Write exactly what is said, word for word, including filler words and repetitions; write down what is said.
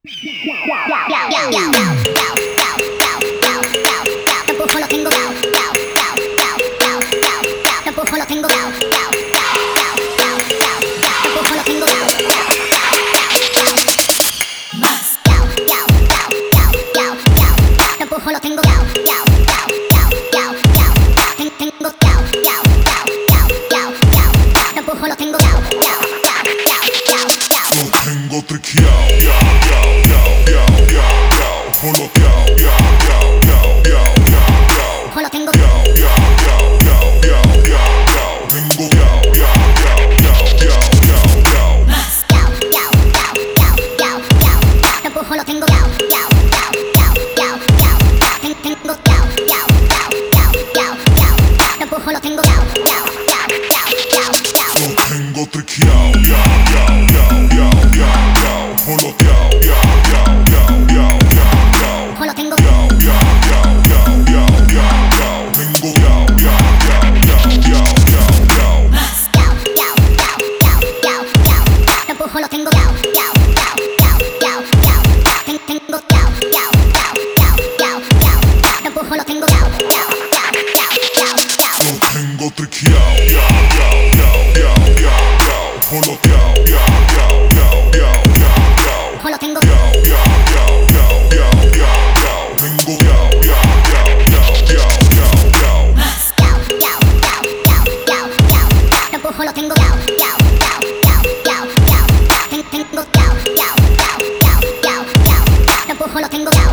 Tengo triqueado, yo, yo, yo, yo, yo, yo, coloteado, yo, yo, yo, yo, yo, yo, Lo tengo, yo, yo, yo, yo, yo, yo, yo, tengo, yo, yo, yo, yo, yo, yo, yo. más, yo, yo, yo, yo, yo, yo, lo empujo, lo tengo, yo, yo, yo, yo, yo, yo, ten, tengo, yo, yo, yo, yo, yo, yo, lo empujo, lo tengo, yo, yo, yo, yo, yo, Lo tengo triqueado, yo, yo, yo, yo, yo, yo, coloteado, yo, yo, yo, yo, yo, yo, lo tengo, yo, yo, yo, yo, yo, yo, yo, tengo, yo, yo, yo, yo, yo, yo, yo. más, yo, yo, yo, yo, yo, yo, lo empujo, lo tengo, yo, yo, yo, yo, yo, yo, ten, tengo, yo, yo, yo, yo, yo, yo, lo empujo, lo tengo, yo, yo, yo, yo, yo, Lo tengo triqueado, yo, yo, yo, yo, yo, yo, coloteado, yo, yo, yo, yo, yo, yo, lo tengo, yo, yo, yo, yo, yo, yo, yo, tengo, yo, yo, yo, yo, yo, yo, yo. más, yo, yo, yo, yo, yo, yo, lo empujo, lo tengo, yo, yo, yo, yo, yo, yo, ten, tengo, yo, yo, yo, yo, yo, yo, lo empujo, lo tengo, yo,